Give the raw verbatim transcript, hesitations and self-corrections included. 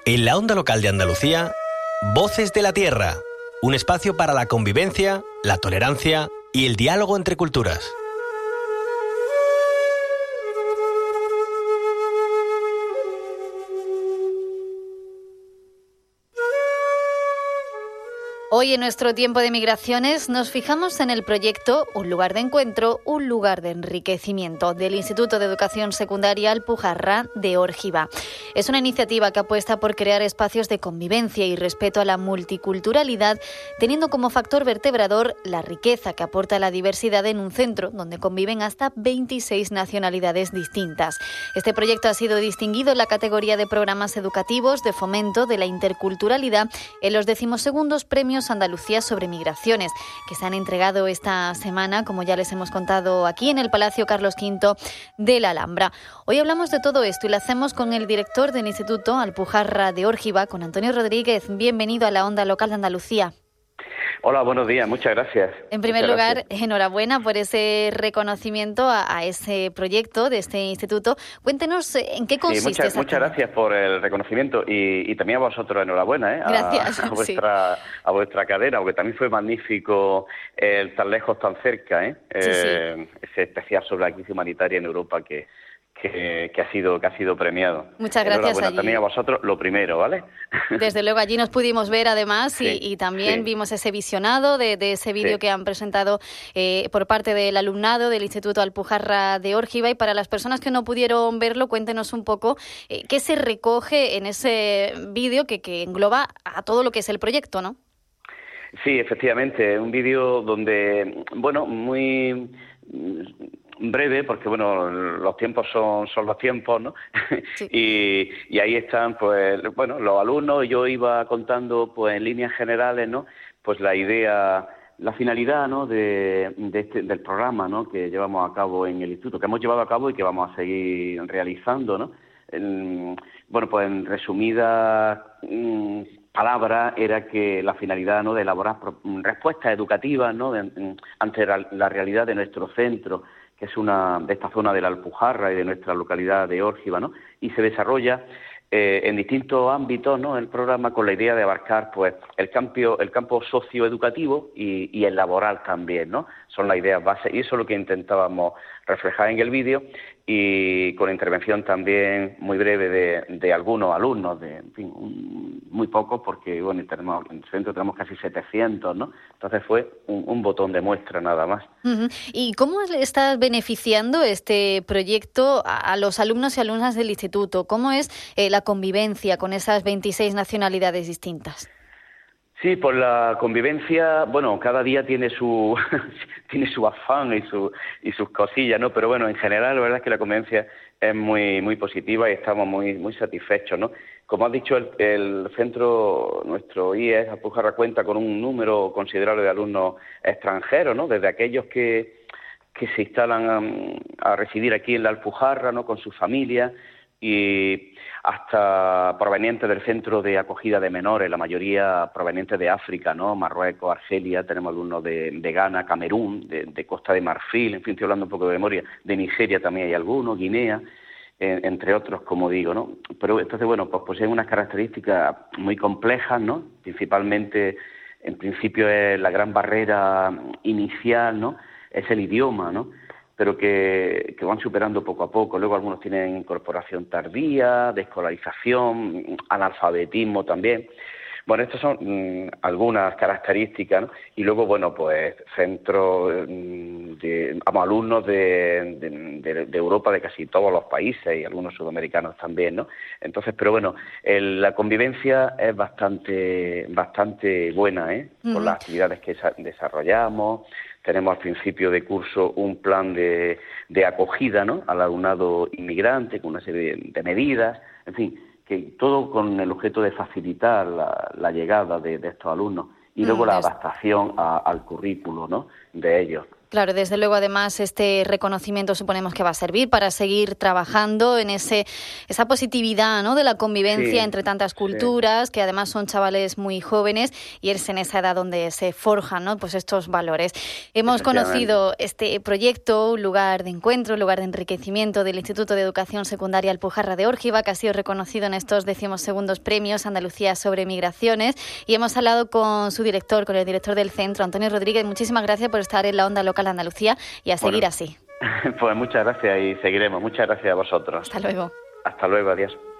En la onda local de Andalucía, Voces de la Tierra, un espacio para la convivencia, la tolerancia y el diálogo entre culturas. Hoy en nuestro tiempo de migraciones nos fijamos en el proyecto Un lugar de encuentro, un lugar de enriquecimiento del Instituto de Educación Secundaria Alpujarra de Órgiva. Es una iniciativa que apuesta por crear espacios de convivencia y respeto a la multiculturalidad, teniendo como factor vertebrador la riqueza que aporta la diversidad en un centro donde conviven hasta veintiséis nacionalidades distintas. Este proyecto ha sido distinguido en la categoría de programas educativos de fomento de la interculturalidad en los decimosegundos premios Andalucía sobre migraciones, que se han entregado esta semana, como ya les hemos contado aquí en el Palacio Carlos quinto de la Alhambra. Hoy hablamos de todo esto y lo hacemos con el director del Instituto Alpujarra de Órgiva, con Antonio Rodríguez. Bienvenido a la Onda Local de Andalucía. Hola, buenos días, muchas gracias. En primer muchas lugar, gracias. enhorabuena por ese reconocimiento a, a ese proyecto de este instituto. Cuéntenos en qué consiste. Sí, muchas, muchas gracias por el reconocimiento y, y también a vosotros enhorabuena, ¿eh? A, Gracias. a vuestra, sí. a vuestra cadena, porque también fue magnífico el tan lejos, tan cerca, ¿eh? Sí, eh sí. Ese especial sobre la crisis humanitaria en Europa que Que, que ha sido que ha sido premiado. Muchas gracias. Allí. También a vosotros lo primero, ¿vale? Desde luego allí nos pudimos ver además sí, y, y también sí. vimos ese visionado de, de ese vídeo sí. que han presentado eh, por parte del alumnado del Instituto Alpujarra de Órgiva. Y para las personas que no pudieron verlo, cuéntenos un poco eh, qué se recoge en ese vídeo que, que engloba a todo lo que es el proyecto, ¿no? Sí, efectivamente, un vídeo donde, bueno, muy breve, porque bueno, los tiempos son, son los tiempos, ¿no? Sí. y, y ahí están, pues, bueno, los alumnos, yo iba contando, pues, en líneas generales, ¿no? Pues la idea, la finalidad, ¿no? De, de este, del programa, ¿no? Que llevamos a cabo en el instituto, que hemos llevado a cabo y que vamos a seguir realizando, ¿no? En, bueno, pues en resumidas mmm, palabras era que la finalidad, ¿no? De elaborar respuestas educativas, ¿no? De, de, ante la, la realidad de nuestro centro, que es una de esta zona de la Alpujarra y de nuestra localidad de Órgiva, ¿no? Y se desarrolla eh, en distintos ámbitos, ¿no? El programa con la idea de abarcar, pues, el campo, el campo socioeducativo y, y el laboral también, ¿no? Son las ideas bases y eso es lo que intentábamos reflejar en el vídeo y con intervención también muy breve de, de algunos alumnos, de, en fin, un, muy pocos porque, bueno, tenemos, en el centro tenemos casi setecientos, ¿no? Entonces fue un, un botón de muestra nada más. Uh-huh. ¿Y cómo está beneficiando este proyecto a, a los alumnos y alumnas del instituto? ¿Cómo es eh, la convivencia con esas veintiséis nacionalidades distintas? Sí, por la convivencia, bueno, cada día tiene su tiene su afán y su y sus cosillas, ¿no? Pero bueno, en general la verdad es que la convivencia es muy muy positiva y estamos muy muy satisfechos, ¿no? Como has dicho, el, el centro, nuestro I E S Alpujarra cuenta con un número considerable de alumnos extranjeros, ¿no? Desde aquellos que que se instalan a, a residir aquí en la Alpujarra, ¿no? Con sus familias y hasta provenientes del centro de acogida de menores, la mayoría provenientes de África, ¿no? Marruecos, Argelia, tenemos alumnos de, de Ghana, Camerún, de, de Costa de Marfil, en fin, estoy hablando un poco de memoria, de Nigeria también hay algunos, Guinea, eh, entre otros, como digo, ¿no? Pero entonces, bueno, pues poseen unas características muy complejas, ¿no? Principalmente, en principio, es la gran barrera inicial, ¿no? Es el idioma, ¿no? Pero que, que van superando poco a poco. Luego algunos tienen incorporación tardía, desescolarización, analfabetismo también. Bueno, estas son mmm, algunas características, ¿no? Y luego, bueno, pues centros de, vamos, alumnos de, de, de Europa, de casi todos los países y algunos sudamericanos también, ¿no? Entonces, pero bueno, el, la convivencia es bastante, bastante buena, ¿eh? Uh-huh. Por las actividades que desarrollamos. Tenemos al principio de curso un plan de, de acogida, ¿no? Al alumnado inmigrante, con una serie de, de medidas, en fin, que todo con el objeto de facilitar la, la llegada de, de estos alumnos y luego mm, la adaptación a, al currículo, ¿no? De ellos. Claro, desde luego, además, este reconocimiento suponemos que va a servir para seguir trabajando en ese esa positividad, ¿no?, de la convivencia sí, entre tantas culturas, sí. que además son chavales muy jóvenes y es en esa edad donde se forjan, ¿no?, pues estos valores. Hemos conocido este proyecto, un lugar de encuentro, un lugar de enriquecimiento del Instituto de Educación Secundaria Alpujarra de Órgiva, que ha sido reconocido en estos decimosegundos premios Andalucía sobre migraciones, y hemos hablado con su director, con el director del centro, Antonio Rodríguez. Muchísimas gracias por estar en la Onda Local Andalucía y a seguir bueno, así. Pues muchas gracias y seguiremos. Muchas gracias a vosotros. Hasta luego. Hasta luego, adiós.